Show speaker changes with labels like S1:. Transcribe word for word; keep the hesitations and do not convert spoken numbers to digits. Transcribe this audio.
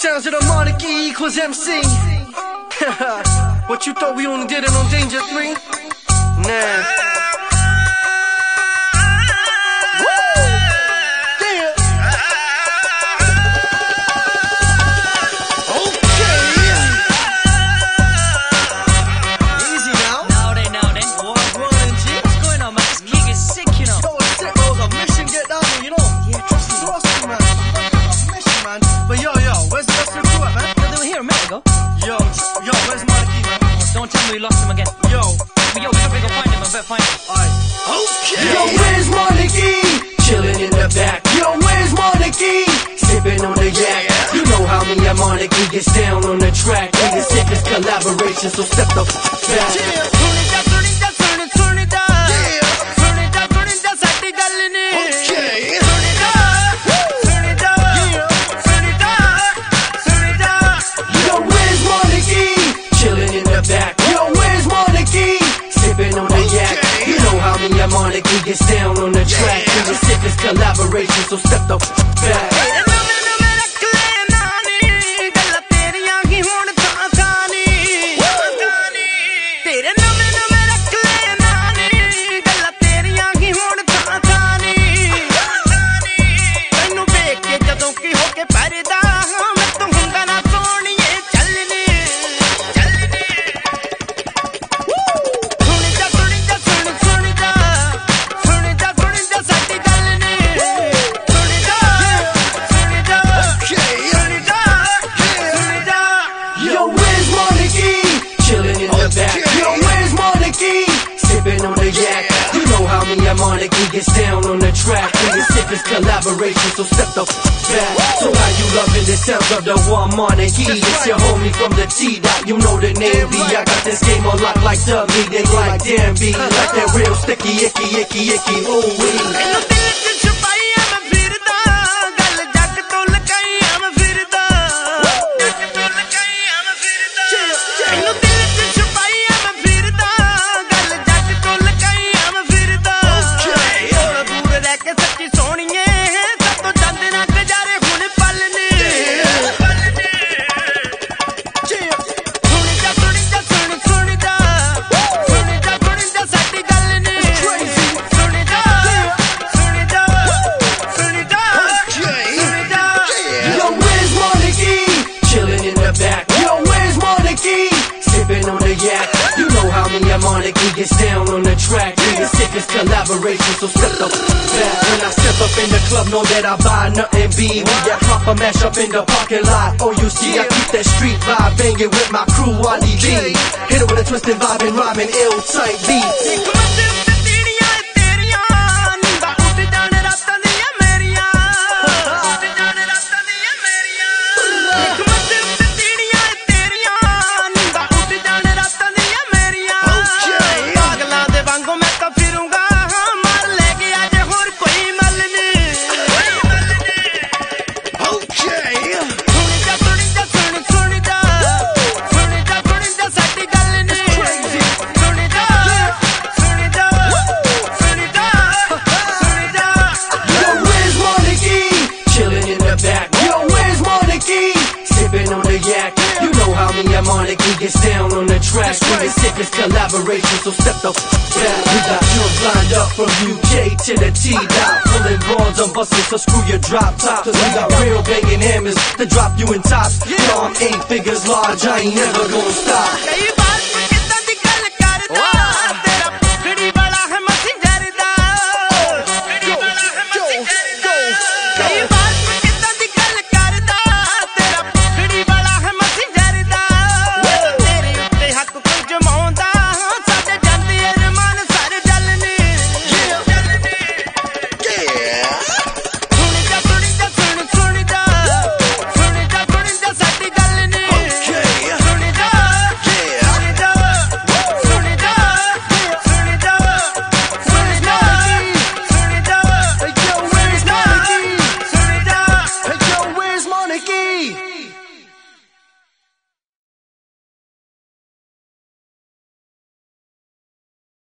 S1: sounds of the monarchy equals M C. What you thought we only did it on Danger three? Nah. Yo, yo, where's Monarchy, man?
S2: Don't tell me we lost him again.
S1: Yo,
S2: but yo, we gotta go find him. I better find him.
S1: Alright.
S3: Okay. Yo, where's Monarchy? Chilling in the back. Yo, where's Monarchy? Sipping on the yak. Yeah. You know how me and Monarchy gets down on the track. We the sickest collaboration, so step the f back.
S1: Yeah. Turn it down, turn it down, turn it, turn it down. Yeah. Turn it down, turn it down, sati galne. Okay. Turn it down, turn it down. Yeah. Turn it down, turn it down.
S3: Yo, where's Monarchy? Chilling in the back. Yo, where's Monarchy? Sipping on the yak. You know how me and Monarchy gets down on the track. We the sickest collaboration, so step the f back. Monarchy gets down on the track. We the sickest collaboration, so step the f back. So how you loving the sounds of the one Monarchy? It's your homie from the T dot, you know the name B. I got this game on lock like Dudley, they like damn B. Like that real sticky, icky, icky, icky, ooh wee. Monarchy gets down on the track. We the sickest collaboration, so step the f back. When I step up in the club, know that I buy nothing B. We got proper mash up in the parking lot. Oh, you see, I keep that street vibe banging with my crew, Wally B. Hit it with a twisted vibe and rhyming ill tight beats. Monarchy gets down on the track. We the sickest collaboration, so step the f back. We got yours lined up from U K to the T dot. Pulling bonds on buses, so screw your drop top. Cause we got real banging hammers to drop you in tops. Yo, I'm eight figures large, I ain't never gonna stop.